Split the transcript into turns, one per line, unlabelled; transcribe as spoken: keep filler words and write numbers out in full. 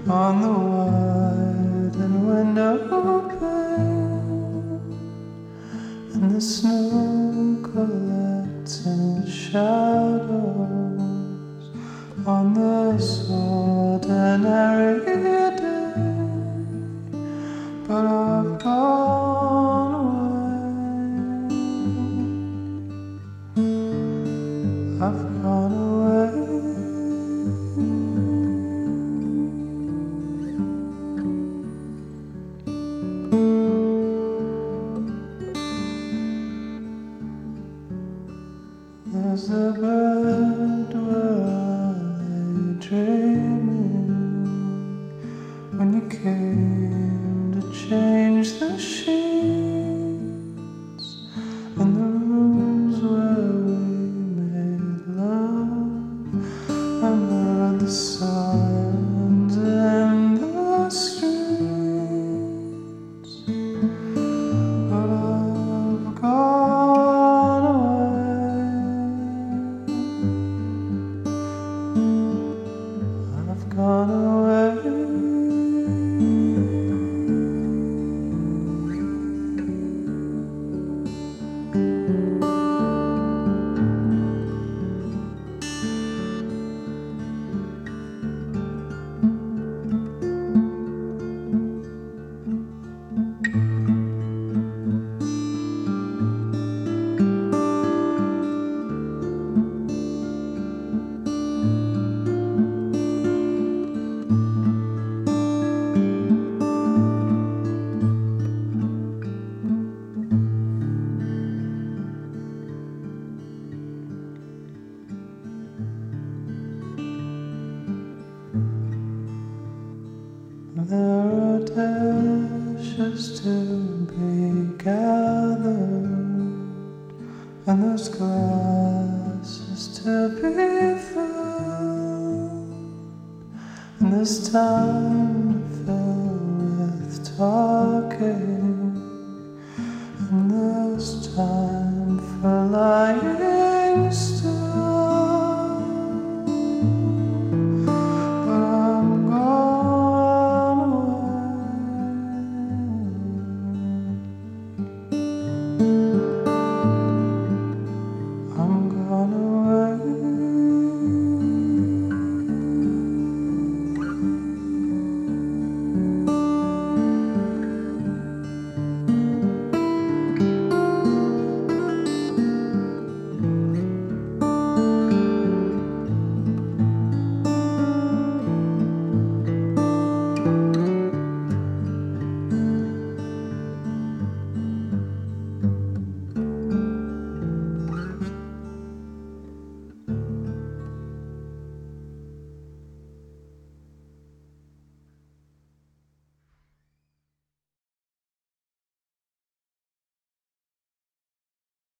on the wide and window pane, and the snow collects in shadows on this ordinary day. But I've gone away, I've gone away. There's a bird where I lay dreaming when you came to change the sheets in the rooms where we made love. I heard the signs in the streets, but I've gone away. I've gone away. There are dishes to be gathered, and there's glasses to be filled, and there's time to fill with talking, and there's time for lying.